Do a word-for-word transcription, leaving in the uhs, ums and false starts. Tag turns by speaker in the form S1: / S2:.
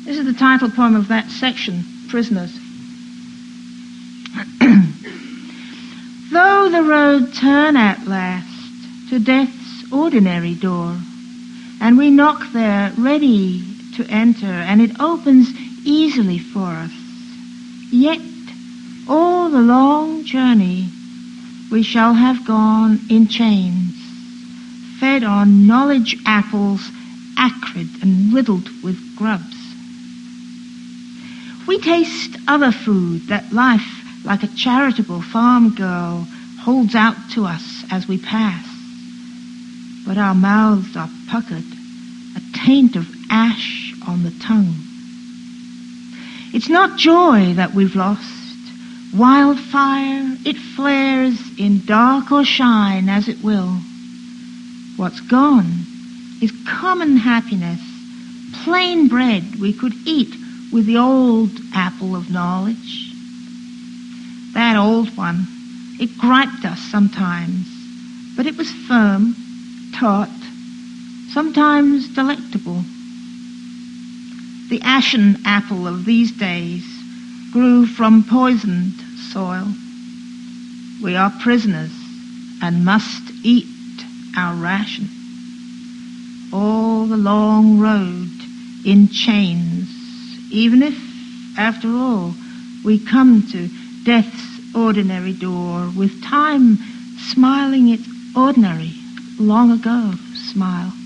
S1: This is the title poem of that section, Prisoners. Though the road turn at last to death's ordinary door, and we knock there ready to enter, and it opens easily for us, yet all the long journey we shall have gone in chains, fed on knowledge apples, acrid and riddled with grubs. We taste other food that life, like a charitable farm girl, holds out to us as we pass. But our mouths are puckered, a taint of ash on the tongue. It's not joy that we've lost. Wildfire, it flares in dark or shine as it will. What's gone is common happiness, plain bread we could eat with the old apple of knowledge. That old one, it griped us sometimes, but it was firm, taut, sometimes delectable. The ashen apple of these days grew from poisoned soil. We are prisoners and must eat our ration. All the long road in chains, even if, after all, we come to death's ordinary door with time smiling its ordinary, long ago smile.